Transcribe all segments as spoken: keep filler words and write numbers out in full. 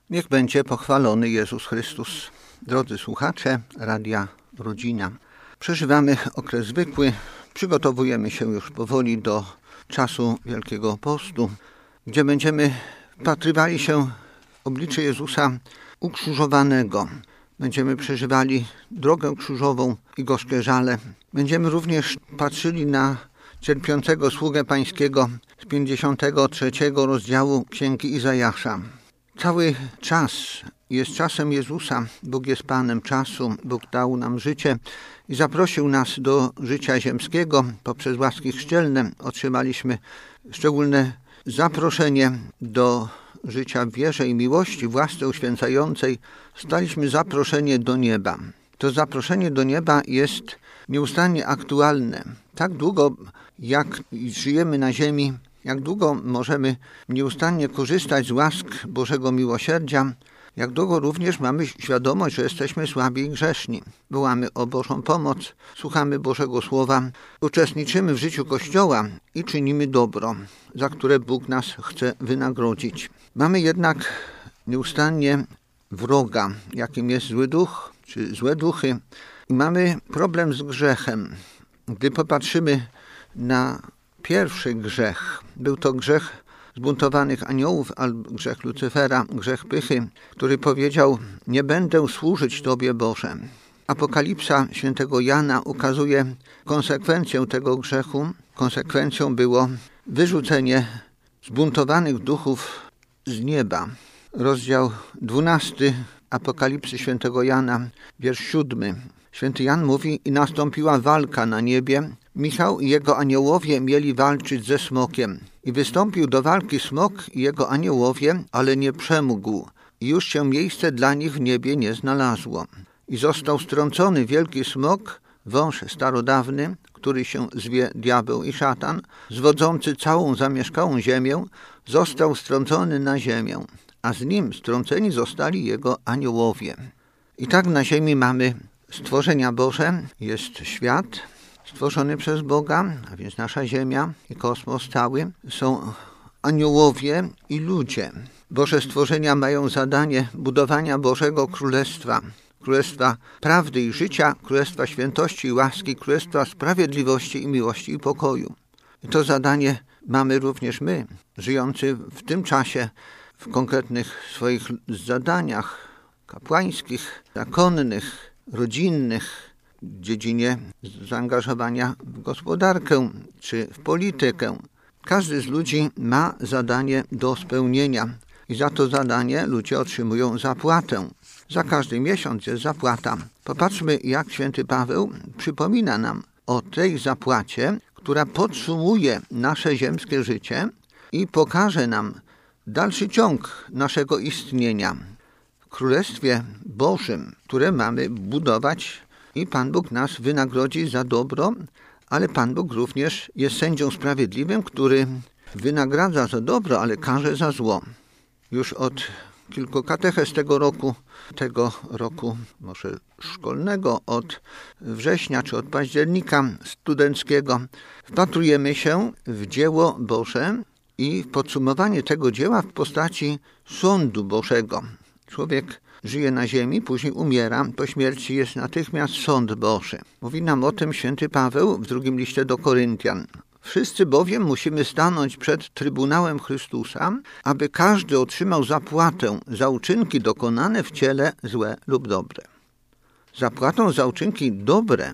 Niech będzie pochwalony Jezus Chrystus. Drodzy słuchacze Radia Rodzina, przeżywamy okres zwykły, przygotowujemy się już powoli do czasu Wielkiego Postu, gdzie będziemy wpatrywali się w oblicze Jezusa ukrzyżowanego. Będziemy przeżywali drogę krzyżową i gorzkie żale. Będziemy również patrzyli na cierpiącego sługę Pańskiego z pięćdziesiątego trzeciego rozdziału Księgi Izajasza. Cały czas jest czasem Jezusa. Bóg jest Panem czasu. Bóg dał nam życie i zaprosił nas do życia ziemskiego. Poprzez łaski chrzcielne otrzymaliśmy szczególne zaproszenie do życia w wierze i miłości, w łasce uświęcającej. Staliśmy zaproszeni do nieba. To zaproszenie do nieba jest nieustannie aktualne. Tak długo, jak żyjemy na ziemi, jak długo możemy nieustannie korzystać z łask Bożego miłosierdzia, jak długo również mamy świadomość, że jesteśmy słabi i grzeszni. Wołamy o Bożą pomoc, słuchamy Bożego Słowa, uczestniczymy w życiu Kościoła i czynimy dobro, za które Bóg nas chce wynagrodzić. Mamy jednak nieustannie wroga, jakim jest zły duch, czy złe duchy. I mamy problem z grzechem. Gdy popatrzymy na pierwszy grzech, był to grzech zbuntowanych aniołów, albo grzech Lucyfera, grzech pychy, który powiedział: nie będę służyć Tobie, Boże. Apokalipsa świętego Jana ukazuje konsekwencję tego grzechu. Konsekwencją było wyrzucenie zbuntowanych duchów z nieba. Rozdział dwunasty Apokalipsy świętego Jana, wiersz siódmy. Święty Jan mówi: i nastąpiła walka na niebie. Michał i jego aniołowie mieli walczyć ze smokiem. I wystąpił do walki smok i jego aniołowie, ale nie przemógł. I już się miejsce dla nich w niebie nie znalazło. I został strącony wielki smok, wąż starodawny, który się zwie diabeł i szatan, zwodzący całą zamieszkałą ziemię, został strącony na ziemię, a z nim strąceni zostali jego aniołowie. I tak na ziemi mamy stworzenia Boże, jest świat stworzony przez Boga, a więc nasza ziemia i kosmos cały, są aniołowie i ludzie. Boże stworzenia mają zadanie budowania Bożego Królestwa, Królestwa prawdy i życia, Królestwa świętości i łaski, Królestwa sprawiedliwości i miłości i pokoju. I to zadanie mamy również my, żyjący w tym czasie, w konkretnych swoich zadaniach kapłańskich, zakonnych, rodzinnych, w dziedzinie zaangażowania w gospodarkę czy w politykę. Każdy z ludzi ma zadanie do spełnienia i za to zadanie ludzie otrzymują zapłatę. Za każdy miesiąc jest zapłata. Popatrzmy, jak święty Paweł przypomina nam o tej zapłacie, która podsumuje nasze ziemskie życie i pokaże nam dalszy ciąg naszego istnienia w Królestwie Bożym, które mamy budować. I Pan Bóg nas wynagrodzi za dobro, ale Pan Bóg również jest sędzią sprawiedliwym, który wynagradza za dobro, ale karze za zło. Już od kilku katechez tego roku, tego roku może szkolnego, od września czy od października studenckiego, wpatrujemy się w dzieło Boże i podsumowanie tego dzieła w postaci sądu Bożego. Człowiek żyje na ziemi, później umiera, po śmierci jest natychmiast sąd Boży. Mówi nam o tym święty Paweł w drugim liście do Koryntian. Wszyscy bowiem musimy stanąć przed Trybunałem Chrystusa, aby każdy otrzymał zapłatę za uczynki dokonane w ciele, złe lub dobre. Zapłatą za uczynki dobre,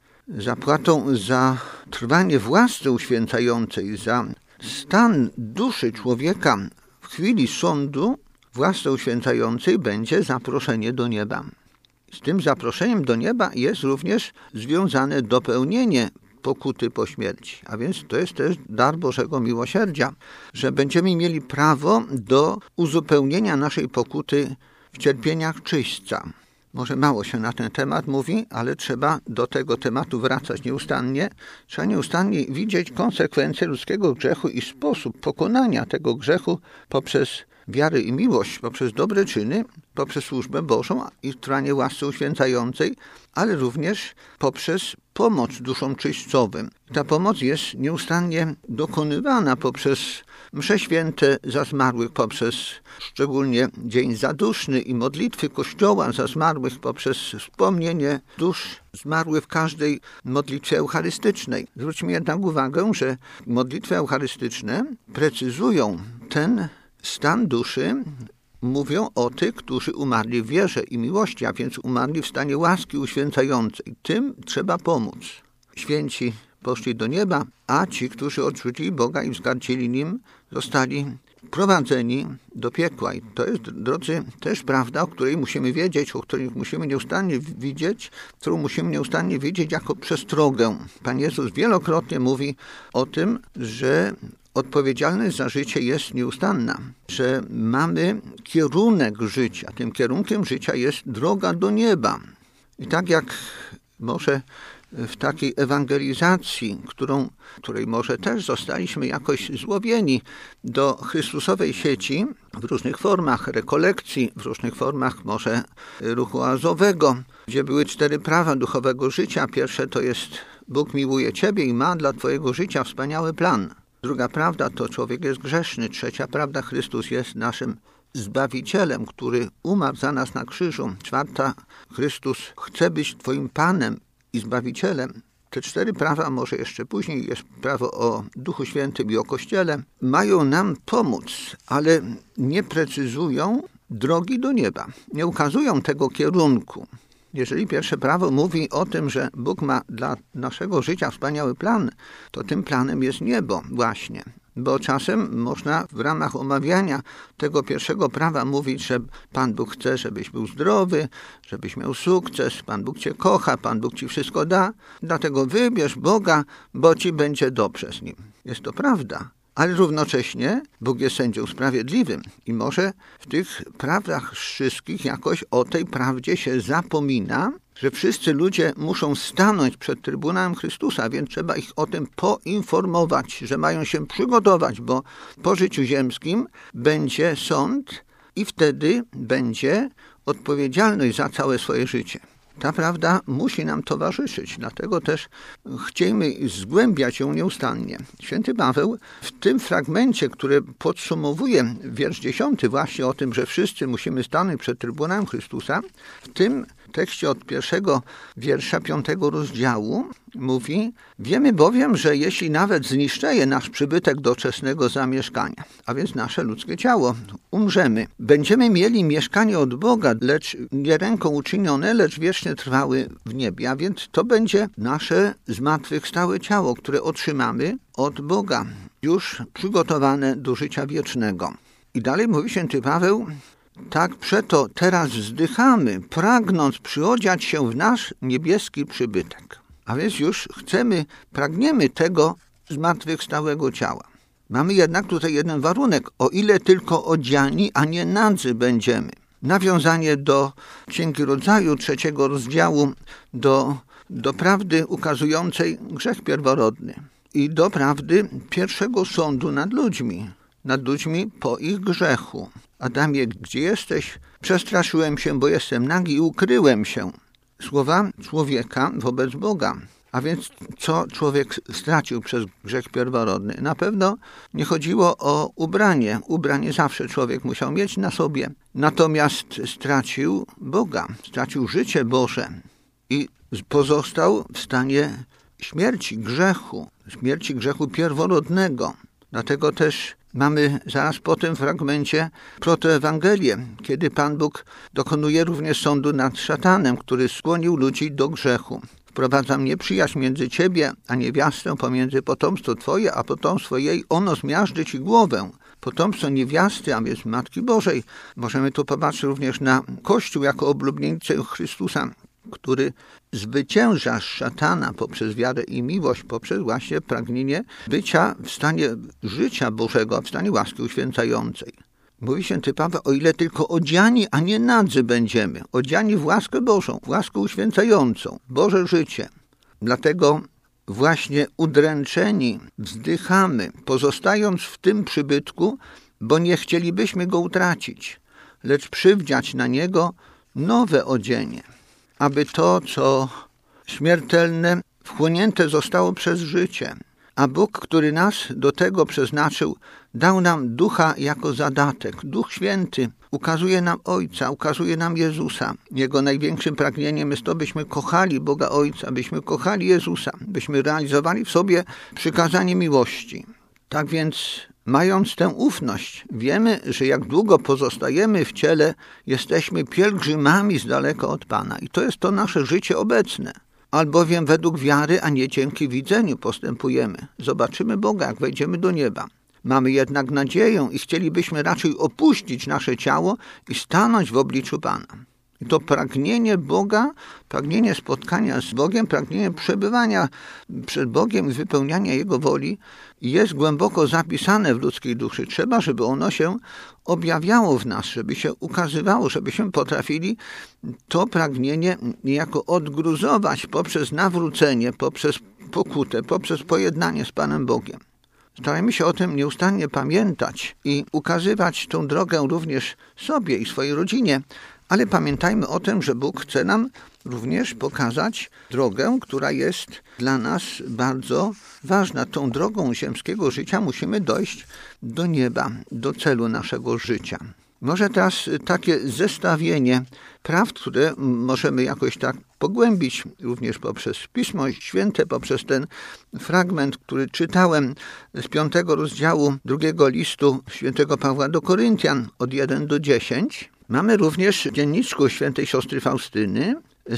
zapłatą za trwanie w łasce uświęcającej, za stan duszy człowieka w chwili sądu, w łasce uświęcającej będzie zaproszenie do nieba. Z tym zaproszeniem do nieba jest również związane dopełnienie pokuty po śmierci. A więc to jest też dar Bożego miłosierdzia, że będziemy mieli prawo do uzupełnienia naszej pokuty w cierpieniach czyśćca. Może mało się na ten temat mówi, ale trzeba do tego tematu wracać nieustannie. Trzeba nieustannie widzieć konsekwencje ludzkiego grzechu i sposób pokonania tego grzechu poprzez wiarę i miłość, poprzez dobre czyny, poprzez służbę Bożą i trwanie łasce uświęcającej, ale również poprzez pomoc duszom czyśćcowym. Ta pomoc jest nieustannie dokonywana poprzez msze święte za zmarłych poprzez szczególnie Dzień Zaduszny i modlitwy Kościoła za zmarłych poprzez wspomnienie dusz zmarłych w każdej modlitwie eucharystycznej. Zwróćmy jednak uwagę, że modlitwy eucharystyczne precyzują ten stan duszy, mówią o tych, którzy umarli w wierze i miłości, a więc umarli w stanie łaski uświęcającej. Tym trzeba pomóc. Święci poszli do nieba, a ci, którzy odrzucili Boga i wzgardzili Nim, zostali prowadzeni do piekła. I to jest, drodzy, też prawda, o której musimy wiedzieć, o której musimy nieustannie widzieć, którą musimy nieustannie widzieć jako przestrogę. Pan Jezus wielokrotnie mówi o tym, że odpowiedzialność za życie jest nieustanna, że mamy kierunek życia. Tym kierunkiem życia jest droga do nieba. I tak jak może w takiej ewangelizacji, którą, której może też zostaliśmy jakoś złowieni do Chrystusowej sieci w różnych formach rekolekcji, w różnych formach może ruchu oazowego, gdzie były cztery prawa duchowego życia. Pierwsze to jest Bóg miłuje Ciebie i ma dla Twojego życia wspaniały plan. Druga prawda to człowiek jest grzeszny. Trzecia prawda, Chrystus jest naszym Zbawicielem, który umarł za nas na krzyżu. Czwarta, Chrystus chce być Twoim Panem i Zbawicielem. Te cztery prawa, może jeszcze później jest prawo o Duchu Świętym i o Kościele, mają nam pomóc, ale nie precyzują drogi do nieba. Nie ukazują tego kierunku. Jeżeli pierwsze prawo mówi o tym, że Bóg ma dla naszego życia wspaniały plan, to tym planem jest niebo właśnie. Bo czasem można w ramach omawiania tego pierwszego prawa mówić, że Pan Bóg chce, żebyś był zdrowy, żebyś miał sukces, Pan Bóg Cię kocha, Pan Bóg Ci wszystko da, dlatego wybierz Boga, bo Ci będzie dobrze z Nim. Jest to prawda. Ale równocześnie Bóg jest sędzią sprawiedliwym i może w tych prawdach wszystkich jakoś o tej prawdzie się zapomina, że wszyscy ludzie muszą stanąć przed Trybunałem Chrystusa, więc trzeba ich o tym poinformować, że mają się przygotować, bo po życiu ziemskim będzie sąd i wtedy będzie odpowiedzialność za całe swoje życie. Ta prawda musi nam towarzyszyć, dlatego też chciejmy zgłębiać ją nieustannie. Święty Paweł w tym fragmencie, który podsumowuje wiersz dziesiąty właśnie o tym, że wszyscy musimy stanąć przed Trybunałem Chrystusa, w tym tekście od pierwszego wiersza piątego rozdziału mówi: wiemy bowiem, że jeśli nawet zniszczeje nasz przybytek doczesnego zamieszkania, a więc nasze ludzkie ciało, umrzemy, będziemy mieli mieszkanie od Boga, lecz nie ręką uczynione, lecz wiecznie trwały w niebie, a więc to będzie nasze zmartwychwstałe ciało, które otrzymamy od Boga, już przygotowane do życia wiecznego. I dalej mówi święty Paweł: tak przeto teraz wzdychamy, pragnąc przyodziać się w nasz niebieski przybytek. A więc już chcemy, pragniemy tego zmartwychwstałego ciała. Mamy jednak tutaj jeden warunek, o ile tylko odziani, a nie nadzy będziemy. Nawiązanie do Księgi Rodzaju, trzeciego rozdziału, do, do prawdy ukazującej grzech pierworodny i do prawdy pierwszego sądu nad ludźmi, nad ludźmi po ich grzechu. Adamie, gdzie jesteś? Przestraszyłem się, bo jestem nagi i ukryłem się. Słowa człowieka wobec Boga. A więc co człowiek stracił przez grzech pierworodny? Na pewno nie chodziło o ubranie. Ubranie zawsze człowiek musiał mieć na sobie. Natomiast stracił Boga, stracił życie Boże i pozostał w stanie śmierci, grzechu, śmierci grzechu pierworodnego. Dlatego też mamy zaraz po tym fragmencie protoewangelię, kiedy Pan Bóg dokonuje również sądu nad szatanem, który skłonił ludzi do grzechu. Wprowadzam nieprzyjaźń między Ciebie a niewiastę, pomiędzy potomstwo Twoje a potomstwo jej, ono zmiażdży Ci głowę. Potomstwo niewiasty, a więc Matki Bożej. Możemy tu popatrzeć również na Kościół jako oblubienicę Chrystusa, który zwycięża szatana poprzez wiarę i miłość, poprzez właśnie pragnienie bycia w stanie życia Bożego, w stanie łaski uświęcającej. Mówi święty Paweł, o ile tylko odziani, a nie nadzy będziemy. Odziani w łaskę Bożą, w łaskę uświęcającą, Boże życie. Dlatego właśnie udręczeni wzdychamy, pozostając w tym przybytku, bo nie chcielibyśmy go utracić, lecz przywdziać na niego nowe odzienie, aby to, co śmiertelne, wchłonięte zostało przez życie, A Bóg, który nas do tego przeznaczył, dał nam Ducha jako zadatek. Duch Święty ukazuje nam Ojca, ukazuje nam Jezusa. Jego największym pragnieniem jest to, byśmy kochali Boga Ojca, byśmy kochali Jezusa, byśmy realizowali w sobie przykazanie miłości. Tak więc, mając tę ufność, wiemy, że jak długo pozostajemy w ciele, jesteśmy pielgrzymami z daleka od Pana. I to jest to nasze życie obecne. Albowiem według wiary, a nie dzięki widzeniu postępujemy. Zobaczymy Boga, jak wejdziemy do nieba. Mamy jednak nadzieję i chcielibyśmy raczej opuścić nasze ciało i stanąć w obliczu Pana. I to pragnienie Boga, pragnienie spotkania z Bogiem, pragnienie przebywania przed Bogiem i wypełniania Jego woli jest głęboko zapisane w ludzkiej duszy. Trzeba, żeby ono się objawiało w nas, żeby się ukazywało, żebyśmy potrafili to pragnienie niejako odgruzować poprzez nawrócenie, poprzez pokutę, poprzez pojednanie z Panem Bogiem. Starajmy się o tym nieustannie pamiętać i ukazywać tą drogę również sobie i swojej rodzinie, ale pamiętajmy o tym, że Bóg chce nam również pokazać drogę, która jest dla nas bardzo ważna. Tą drogą ziemskiego życia musimy dojść do nieba, do celu naszego życia. Może teraz takie zestawienie prawd, które możemy jakoś tak pogłębić również poprzez Pismo Święte, poprzez ten fragment, który czytałem z piątego rozdziału drugiego listu świętego Pawła do Koryntian od jeden do dziesięciu. Mamy również w dzienniczku świętej siostry Faustyny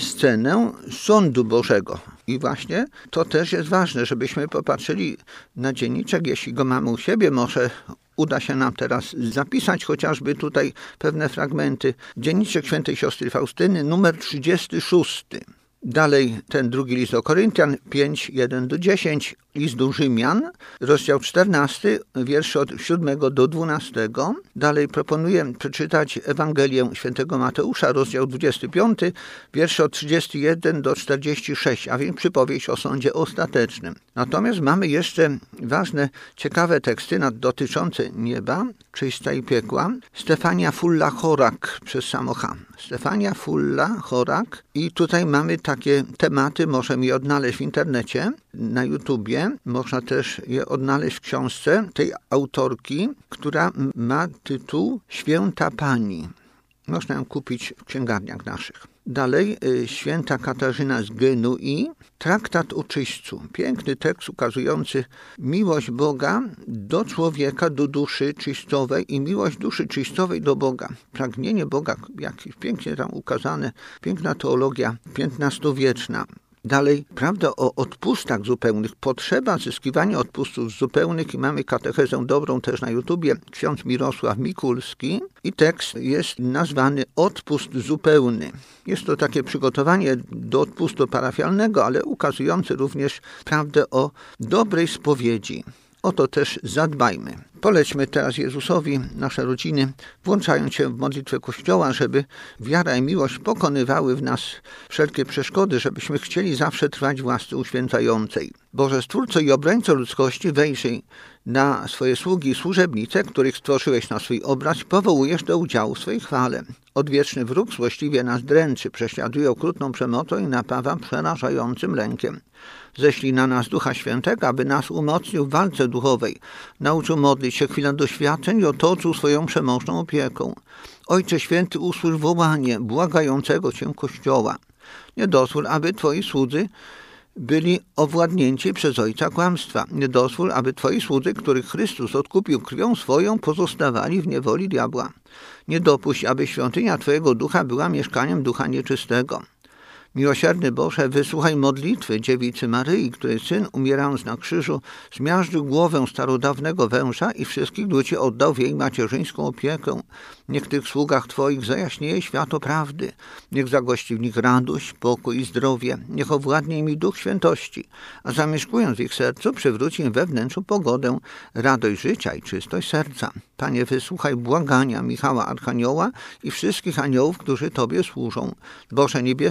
scenę sądu Bożego. I właśnie to też jest ważne, żebyśmy popatrzyli na dzienniczek, jeśli go mamy u siebie, może uda się nam teraz zapisać chociażby tutaj pewne fragmenty. Dzienniczek świętej siostry Faustyny, numer trzydziesty szósty. Dalej ten drugi list do Koryntian, pięć, jeden do dziesięciu, list do Rzymian, rozdział czternasty, wiersze od siódmego do dwunastego. Dalej proponuję przeczytać Ewangelię świętego Mateusza, rozdział dwudziesty piąty, wiersze od trzydziestego pierwszego do czterdziestego szóstego, a więc przypowieść o sądzie ostatecznym. Natomiast mamy jeszcze ważne, ciekawe teksty dotyczące nieba, czyśćca i piekła. Stefania Fulla Chorak przez Samocha. Stefania Fulla Chorak. I tutaj mamy takie tematy, możemy je odnaleźć w internecie, na YouTubie. Można też je odnaleźć w książce tej autorki, która ma tytuł Święta Pani. Można ją kupić w księgarniach naszych. Dalej święta Katarzyna z Genui, Traktat o czyśćcu. Piękny tekst ukazujący miłość Boga do człowieka, do duszy czyścowej i miłość duszy czyścowej do Boga. Pragnienie Boga, jakieś pięknie tam ukazane, piękna teologia piętnastowieczna. Dalej, prawda o odpustach zupełnych, potrzeba zyskiwania odpustów zupełnych i mamy katechezę dobrą też na YouTubie, ksiądz Mirosław Mikulski i tekst jest nazwany Odpust zupełny. Jest to takie przygotowanie do odpustu parafialnego, ale ukazujące również prawdę o dobrej spowiedzi. O to też zadbajmy. Polećmy teraz Jezusowi, nasze rodziny, włączając się w modlitwę Kościoła, żeby wiara i miłość pokonywały w nas wszelkie przeszkody, żebyśmy chcieli zawsze trwać w łasce uświęcającej. Boże Stwórco i Obrońco ludzkości, wejrzyj na swoje sługi i służebnice, których stworzyłeś na swój obraz, powołujesz do udziału w swojej chwale. Odwieczny wróg złośliwie nas dręczy, prześladuje okrutną przemocą i napawa przerażającym lękiem. Ześlij na nas Ducha Świętego, aby nas umocnił w walce duchowej, nauczył modlić się chwilę doświadczeń i otoczył swoją przemożną opieką. Ojcze Święty, usłysz wołanie błagającego Cię Kościoła. Nie dozwól, aby Twoi słudzy byli owładnięci przez ojca kłamstwa. Nie dozwól, aby Twoi słudzy, których Chrystus odkupił krwią swoją, pozostawali w niewoli diabła. Nie dopuść, aby świątynia Twojego Ducha była mieszkaniem ducha nieczystego. Miłosierny Boże, wysłuchaj modlitwy dziewicy Maryi, której Syn, umierając na krzyżu, zmiażdżył głowę starodawnego węża i wszystkich ludzi oddał w jej macierzyńską opiekę. Niech tych sługach Twoich zajaśnieje światło prawdy. Niech zagości w nich radość, pokój i zdrowie. Niech owładnie im Duch Świętości, a zamieszkując w ich sercu, przywróci im we wnętrzu pogodę, radość życia i czystość serca. Panie, wysłuchaj błagania Michała Archanioła i wszystkich aniołów, którzy Tobie służą. Boże niebieskich mocy,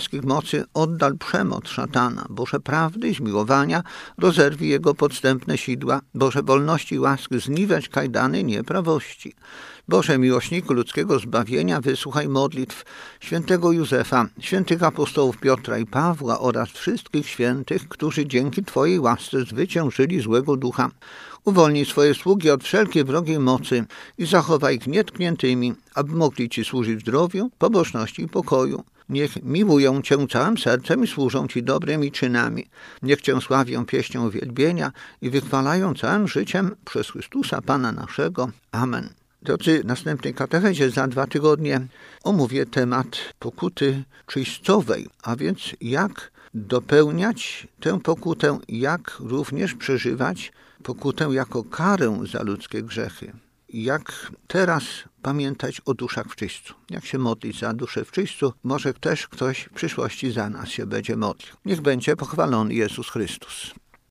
Tysięcy oddal przemoc szatana. Boże prawdy i zmiłowania rozerwij jego podstępne sidła. Boże wolności i łaski zniwecz kajdany nieprawości. Boże miłośniku ludzkiego zbawienia, wysłuchaj modlitw świętego Józefa, świętych apostołów Piotra i Pawła oraz wszystkich świętych, którzy dzięki Twojej łasce zwyciężyli złego ducha. Uwolnij swoje sługi od wszelkiej wrogiej mocy i zachowaj ich nietkniętymi, aby mogli Ci służyć w zdrowiu, pobożności i pokoju. Niech miłują Cię całym sercem i służą Ci dobrymi czynami. Niech Cię sławią pieśnią uwielbienia i wychwalają całym życiem przez Chrystusa Pana naszego. Amen. Drodzy, w następnej katechezie za dwa tygodnie omówię temat pokuty czyścowej, a więc jak dopełniać tę pokutę, jak również przeżywać pokutę jako karę za ludzkie grzechy. Jak teraz pamiętać o duszach w czyśćcu. Jak się modlić za duszę w czyśćcu, może też ktoś w przyszłości za nas się będzie modlił. Niech będzie pochwalony Jezus Chrystus.